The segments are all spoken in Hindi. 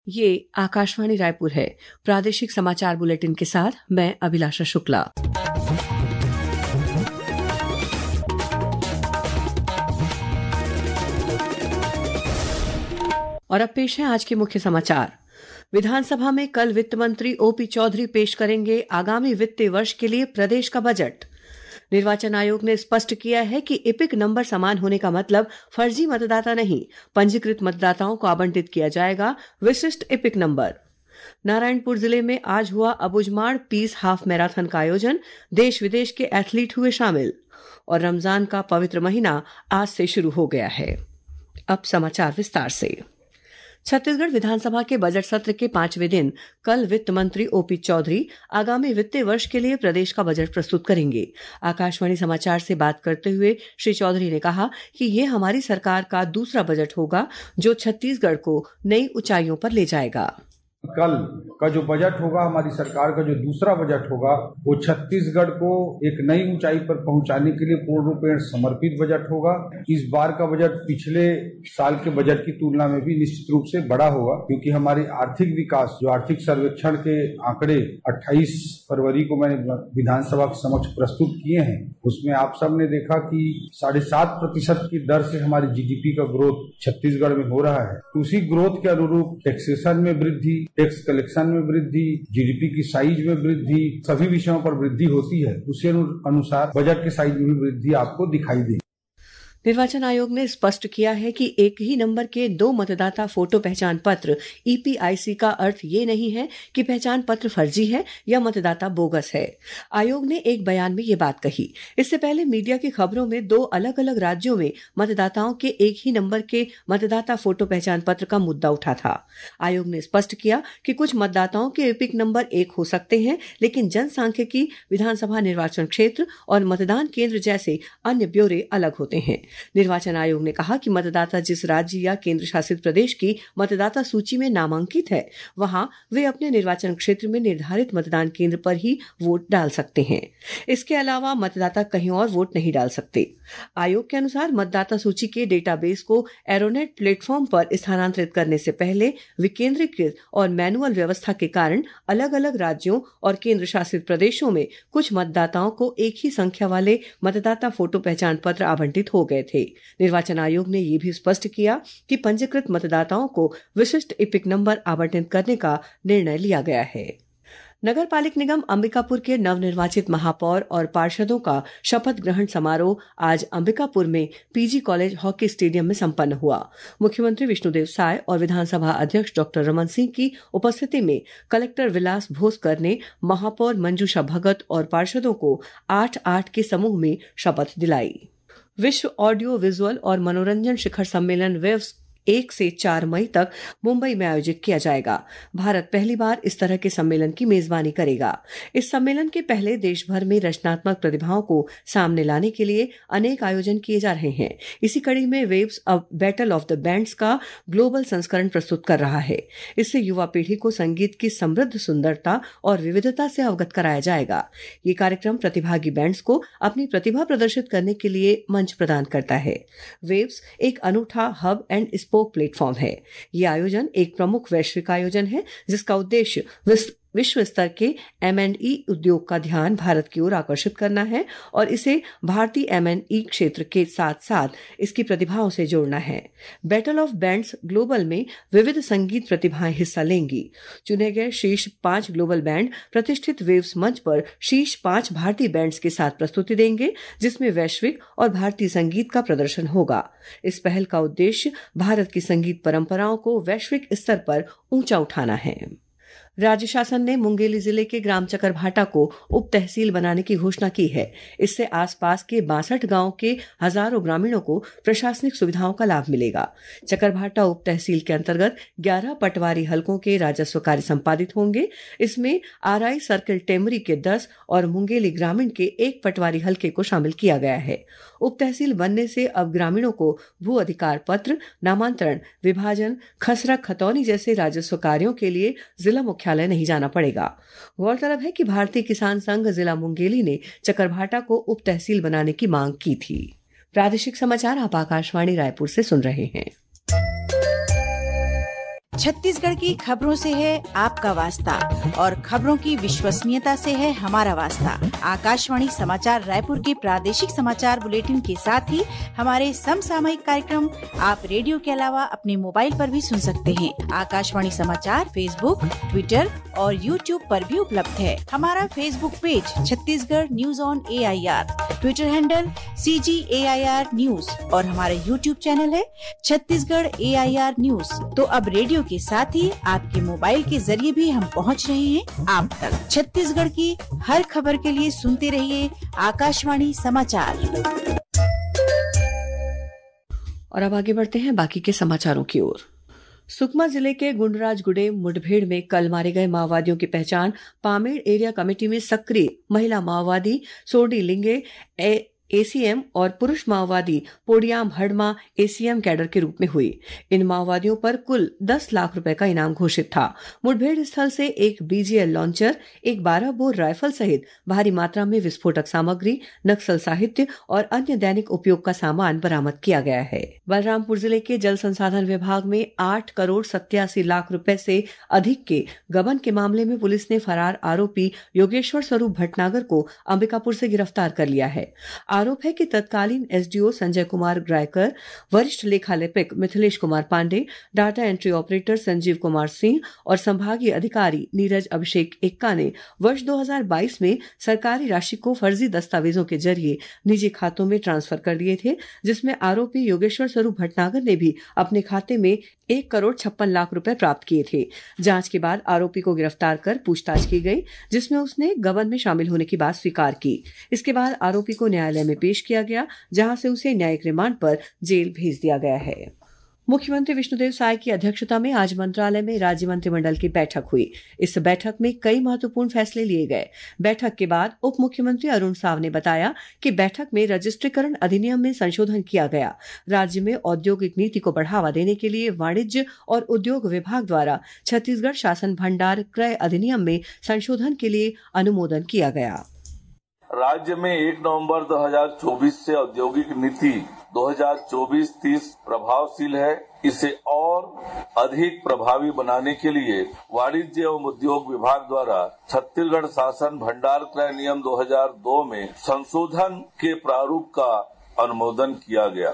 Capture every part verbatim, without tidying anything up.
ये आकाशवाणी रायपुर है। प्रादेशिक समाचार बुलेटिन के साथ मैं अभिलाषा शुक्ला। और अब पेश है आज के मुख्य समाचार। विधानसभा में कल वित्त मंत्री ओपी चौधरी पेश करेंगे आगामी वित्तीय वर्ष के लिए प्रदेश का बजट। निर्वाचन आयोग ने स्पष्ट किया है कि इपिक नंबर समान होने का मतलब फर्जी मतदाता नहीं, पंजीकृत मतदाताओं को आवंटित किया जाएगा विशिष्ट इपिक नंबर। नारायणपुर जिले में आज हुआ अबुझमाड़ पीस हाफ मैराथन का आयोजन, देश विदेश के एथलीट हुए शामिल। और रमजान का पवित्र महीना आज से शुरू हो गया है। अब समाचार विस्तार से। छत्तीसगढ़ विधानसभा के बजट सत्र के पांचवें दिन कल वित्त मंत्री ओपी चौधरी आगामी वित्तीय वर्ष के लिए प्रदेश का बजट प्रस्तुत करेंगे। आकाशवाणी समाचार से बात करते हुए श्री चौधरी ने कहा कि यह हमारी सरकार का दूसरा बजट होगा जो छत्तीसगढ़ को नई ऊंचाइयों पर ले जाएगा। कल का जो बजट होगा, हमारी सरकार का जो दूसरा बजट होगा, वो छत्तीसगढ़ को एक नई ऊंचाई पर पहुंचाने के लिए पूर्ण रूपेण समर्पित बजट होगा। इस बार का बजट पिछले साल के बजट की तुलना में भी निश्चित रूप से बड़ा होगा, क्योंकि हमारी आर्थिक विकास जो आर्थिक सर्वेक्षण के आंकड़े अट्ठाईस फरवरी को मैंने विधानसभा के समक्ष प्रस्तुत किए हैं, उसमें आप सब ने देखा कि साढ़े सात प्रतिशत की दर से हमारी जीडीपी का ग्रोथ छत्तीसगढ़ में हो रहा है। उसी ग्रोथ के अनुरूप टैक्सेशन में वृद्धि, टैक्स कलेक्शन में वृद्धि, जीडीपी की साइज में वृद्धि, सभी विषयों पर वृद्धि होती है। उसी अनुसार बजट के साइज में भी वृद्धि आपको दिखाई देगी। निर्वाचन आयोग ने स्पष्ट किया है कि एक ही नंबर के दो मतदाता फोटो पहचान पत्र ईपीआईसी का अर्थ ये नहीं है कि पहचान पत्र फर्जी है या मतदाता बोगस है। आयोग ने एक बयान में ये बात कही। इससे पहले मीडिया की खबरों में दो अलग अलग राज्यों में मतदाताओं के एक ही नंबर के मतदाता फोटो पहचान पत्र का मुद्दा उठा था। आयोग ने स्पष्ट किया कि कुछ मतदाताओं के एपिक नंबर एक हो सकते हैं, लेकिन जनसांख्यिकी, विधानसभा निर्वाचन क्षेत्र और मतदान केंद्र जैसे अन्य ब्यौरे अलग होते हैं। निर्वाचन आयोग ने कहा कि मतदाता जिस राज्य या केंद्र शासित प्रदेश की मतदाता सूची में नामांकित है, वहां वे अपने निर्वाचन क्षेत्र में निर्धारित मतदान केंद्र पर ही वोट डाल सकते हैं। इसके अलावा मतदाता कहीं और वोट नहीं डाल सकते। आयोग के अनुसार मतदाता सूची के डेटाबेस को एरोनेट प्लेटफॉर्म पर स्थानांतरित करने से पहले विकेंद्रीकृत और मैनुअल व्यवस्था के कारण अलग अलग राज्यों और केंद्र शासित प्रदेशों में कुछ मतदाताओं को एक ही संख्या वाले मतदाता फोटो पहचान पत्र आवंटित हो गए थे। निर्वाचन आयोग ने यह भी स्पष्ट किया कि पंजीकृत मतदाताओं को विशिष्ट इपिक नंबर आवंटित करने का निर्णय लिया गया है। नगर पालिक निगम अंबिकापुर के नवनिर्वाचित महापौर और पार्षदों का शपथ ग्रहण समारोह आज अंबिकापुर में पीजी कॉलेज हॉकी स्टेडियम में संपन्न हुआ। मुख्यमंत्री विष्णुदेव साय और विधानसभा अध्यक्ष डॉक्टर रमन सिंह की उपस्थिति में कलेक्टर विलास भोसकर ने महापौर मंजूषा भगत और पार्षदों को आठ आठ के समूह में शपथ दिलाई। विश्व ऑडियो विजुअल और मनोरंजन शिखर सम्मेलन वेव्स एक से चार मई तक मुंबई में आयोजित किया जाएगा। भारत पहली बार इस तरह के सम्मेलन की मेजबानी करेगा। इस सम्मेलन के पहले देश भर में रचनात्मक प्रतिभाओं को सामने लाने के लिए अनेक आयोजन किए जा रहे हैं। इसी कड़ी में वेव्स अब बैटल ऑफ द बैंड्स का ग्लोबल संस्करण प्रस्तुत कर रहा है। इससे युवा पीढ़ी को संगीत की समृद्ध सुंदरता और विविधता से अवगत कराया जाएगा। ये कार्यक्रम प्रतिभागी बैंड्स को अपनी प्रतिभा प्रदर्शित करने के लिए मंच प्रदान करता है। वेव्स एक अनूठा हब एंड स्पोक प्लेटफॉर्म है। यह आयोजन एक प्रमुख वैश्विक आयोजन है जिसका उद्देश्य विश्व स्तर के एम एंड ई उद्योग का ध्यान भारत की ओर आकर्षित करना है और इसे भारतीय एम एंड ई क्षेत्र के साथ साथ इसकी प्रतिभाओं से जोड़ना है। बैटल ऑफ बैंड्स ग्लोबल में विविध संगीत प्रतिभाएं हिस्सा लेंगी। चुने गए शीर्ष पांच ग्लोबल बैंड प्रतिष्ठित वेव्स मंच पर शीर्ष पांच भारतीय बैंड्स के साथ प्रस्तुति देंगे, जिसमें वैश्विक और भारतीय संगीत का प्रदर्शन होगा। इस पहल का उद्देश्य भारत की संगीत परंपराओं को वैश्विक स्तर पर ऊंचा उठाना है। राज्य शासन ने मुंगेली जिले के ग्राम चकरभाटा को उप तहसील बनाने की घोषणा की है। इससे आसपास के बासठ गांवों के हजारों ग्रामीणों को प्रशासनिक सुविधाओं का लाभ मिलेगा। चकरभाटा उप तहसील के अंतर्गत ग्यारह पटवारी हलकों के राजस्व कार्य संपादित होंगे। इसमें आरआई सर्किल टेमरी के दस और मुंगेली ग्रामीण के एक पटवारी हलके को शामिल किया गया है। उप तहसील बनने से अब ग्रामीणों को भू अधिकार पत्र, नामांतरण, विभाजन, खसरा खतौनी जैसे राजस्व कार्यों के लिए जिला मुख्यालय नहीं जाना पड़ेगा। गौरतलब है कि भारतीय किसान संघ जिला मुंगेली ने चकरभाटा को उप तहसील बनाने की मांग की थी। प्रादेशिक समाचार आप आकाशवाणी रायपुर से सुन रहे हैं। छत्तीसगढ़ की खबरों से है आपका वास्ता और खबरों की विश्वसनीयता से है हमारा वास्ता। आकाशवाणी समाचार रायपुर के प्रादेशिक समाचार बुलेटिन के साथ ही हमारे समसामयिक कार्यक्रम आप रेडियो के अलावा अपने मोबाइल पर भी सुन सकते हैं। आकाशवाणी समाचार फेसबुक, ट्विटर और यूट्यूब पर भी उपलब्ध है। हमारा Facebook page Chhattisgarh news on A I R, Twitter handle C G A I R news और हमारा यूट्यूब चैनल है Chhattisgarh A I R news. तो अब रेडियो के साथ ही आपके मोबाइल के जरिए भी हम पहुंच रहे हैं आप तक। छत्तीसगढ़ की हर खबर के लिए सुनते रहिए आकाशवाणी समाचार। और अब आगे बढ़ते हैं बाकी के समाचारों की ओर। सुकमा जिले के गुंडराजगुड़े मुठभेड़ में कल मारे गए माओवादियों की पहचान पामेड़ एरिया कमेटी में सक्रिय महिला माओवादी सोडी लिंगे ए एसीएम और पुरुष माओवादी पोडियाम हडमा एसीएम कैडर के रूप में हुई। इन माओवादियों पर कुल दस लाख रुपए का इनाम घोषित था। मुठभेड़ स्थल से एक बीजीएल लॉन्चर, एक बारह बोर राइफल सहित भारी मात्रा में विस्फोटक सामग्री, नक्सल साहित्य और अन्य दैनिक उपयोग का सामान बरामद किया गया है। बलरामपुर जिले के जल संसाधन विभाग में आठ करोड़ सत्यासी लाख रुपए से अधिक के गबन के मामले में पुलिस ने फरार आरोपी योगेश्वर स्वरूप भटनागर को अंबिकापुर से गिरफ्तार कर लिया है। आरोप है कि तत्कालीन एसडीओ संजय कुमार ग्रायकर, वरिष्ठ लेखा लिपिक Mithilesh Kumar Pande, data entry operator Sanjeev Kumar Singh और संभागीय अधिकारी नीरज अभिषेक एक्का ने वर्ष दो हज़ार बाईस में सरकारी राशि को फर्जी दस्तावेजों के जरिए निजी खातों में ट्रांसफर कर दिए थे, जिसमें आरोपी योगेश्वर स्वरूप भटनागर ने भी अपने खाते में एक करोड़ छप्पन लाख रुपए प्राप्त किए थे। जांच के बाद आरोपी को गिरफ्तार कर पूछताछ की गई, जिसमें उसने गबन में शामिल होने की बात स्वीकार की। इसके बाद आरोपी को न्यायालय में पेश किया गया, जहां से उसे न्यायिक रिमांड पर जेल भेज दिया गया है। मुख्यमंत्री विष्णुदेव साय की अध्यक्षता में आज मंत्रालय में राज्य मंत्रिमंडल की बैठक हुई। इस बैठक में कई महत्वपूर्ण फैसले लिए गए। बैठक के बाद उप मुख्यमंत्री अरुण साव ने बताया कि बैठक में रजिस्ट्रीकरण अधिनियम में संशोधन किया गया। राज्य में औद्योगिक नीति को बढ़ावा देने के लिए वाणिज्य और उद्योग विभाग द्वारा छत्तीसगढ़ शासन भंडार क्रय अधिनियम में संशोधन के लिए अनुमोदन किया गया। राज्य में एक नवंबर दो हज़ार चौबीस से औद्योगिक नीति दो हज़ार चौबीस तीस प्रभावशील है। इसे और अधिक प्रभावी बनाने के लिए वाणिज्य एवं उद्योग विभाग द्वारा छत्तीसगढ़ शासन भंडार क्रय नियम दो हज़ार दो में संशोधन के प्रारूप का अनुमोदन किया गया।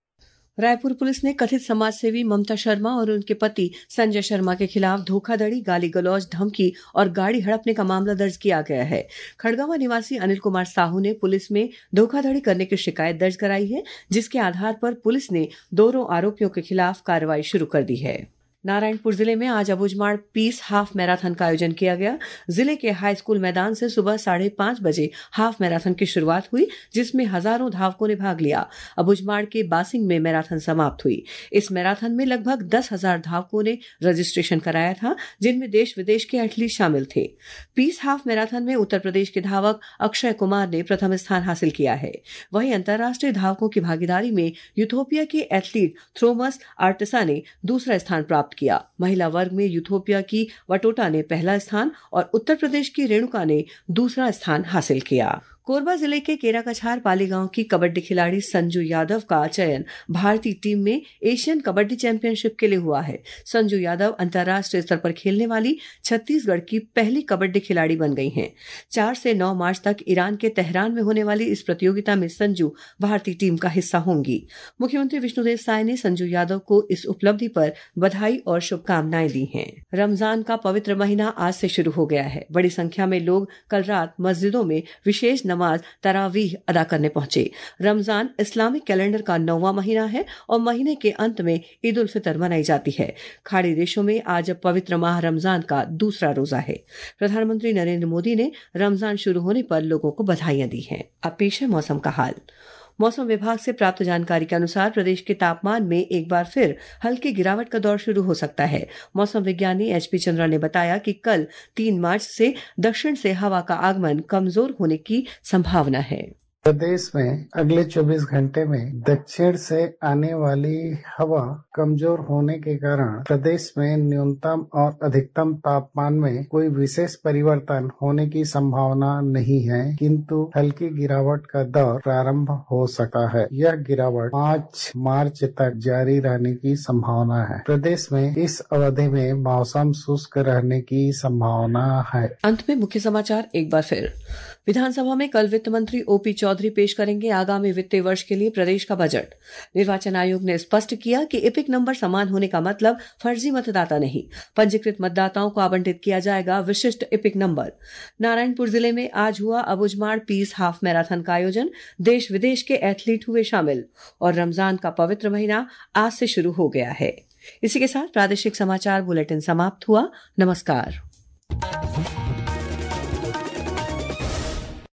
रायपुर पुलिस ने कथित समाजसेवी ममता शर्मा और उनके पति संजय शर्मा के खिलाफ धोखाधड़ी, गाली गलौज, धमकी और गाड़ी हड़पने का मामला दर्ज किया गया है। खड़गवां निवासी अनिल कुमार साहू ने पुलिस में धोखाधड़ी करने की शिकायत दर्ज कराई है, जिसके आधार पर पुलिस ने दोनों आरोपियों के खिलाफ कार्रवाई शुरू कर दी है। नारायणपुर जिले में आज अबूझमाड़ पीस हाफ मैराथन का आयोजन किया गया। जिले के हाई स्कूल मैदान से सुबह साढ़े पांच बजे हाफ मैराथन की शुरुआत हुई, जिसमें हजारों धावकों ने भाग लिया। अबूझमाड़ के बासिंग में मैराथन समाप्त हुई। इस मैराथन में लगभग दस हजार धावकों ने रजिस्ट्रेशन कराया था, जिनमें देश विदेश के एथलीट शामिल थे। पीस हाफ मैराथन में उत्तर प्रदेश के धावक अक्षय कुमार ने प्रथम स्थान हासिल किया है। वहीं अंतर्राष्ट्रीय धावकों की भागीदारी में यूथोपिया के एथलीट थ्रोमस आर्टिसा ने दूसरा स्थान प्राप्त किया। महिला वर्ग में यूथोपिया की वटोटा ने पहला स्थान और उत्तर प्रदेश की रेणुका ने दूसरा स्थान हासिल किया। कोरबा जिले के केराकछार पाली गांव की कबड्डी खिलाड़ी संजू यादव का चयन भारतीय टीम में एशियन कबड्डी चैंपियनशिप के लिए हुआ है। संजू यादव अंतर्राष्ट्रीय स्तर पर खेलने वाली छत्तीसगढ़ की पहली कबड्डी खिलाड़ी बन गई हैं। चार से नौ मार्च तक ईरान के तेहरान में होने वाली इस प्रतियोगिता में संजू भारतीय टीम का हिस्सा होंगी। मुख्यमंत्री विष्णुदेव साय ने संजू यादव को इस उपलब्धि पर बधाई और शुभकामनाएं दी हैं। रमजान का पवित्र महीना आज से शुरू हो गया है। बड़ी संख्या में लोग कल रात मस्जिदों में विशेष नमाज तरावीह अदा करने पहुंचे। रमजान इस्लामिक कैलेंडर का नौवां महीना है और महीने के अंत में ईद उल फितर मनाई जाती है। खाड़ी देशों में आज पवित्र माह रमजान का दूसरा रोजा है। प्रधानमंत्री नरेंद्र मोदी ने रमजान शुरू होने पर लोगों को बधाइयां दी हैं। अब पेश है मौसम का हाल। मौसम विभाग से प्राप्त जानकारी के अनुसार प्रदेश के तापमान में एक बार फिर हल्की गिरावट का दौर शुरू हो सकता है। मौसम विज्ञानी एच पी चंद्रा ने बताया कि कल तीन मार्च से दक्षिण से हवा का आगमन कमजोर होने की संभावना है। प्रदेश में अगले चौबीस घंटे में दक्षिण से आने वाली हवा कमजोर होने के कारण प्रदेश में न्यूनतम और अधिकतम तापमान में कोई विशेष परिवर्तन होने की संभावना नहीं है, किंतु हल्की गिरावट का दौर प्रारंभ हो सकता है। यह गिरावट पाँच मार्च तक जारी रहने की संभावना है। प्रदेश में इस अवधि में मौसम शुष्क रहने की संभावना है। अंत में मुख्य समाचार एक बार फिर। विधानसभा में कल वित्त मंत्री ओपी चौधरी पेश करेंगे आगामी वित्तीय वर्ष के लिए प्रदेश का बजट। निर्वाचन आयोग ने स्पष्ट किया कि इपिक नंबर समान होने का मतलब फर्जी मतदाता नहीं, पंजीकृत मतदाताओं को आवंटित किया जाएगा विशिष्ट इपिक नंबर। नारायणपुर जिले में आज हुआ अबुझमाड़ पीस हाफ मैराथन का आयोजन, देश विदेश के एथलीट हुए शामिल और रमजान का पवित्र महीना आज से शुरू हो गया है। इसी के साथ प्रादेशिक समाचार बुलेटिन समाप्त हुआ। नमस्कार।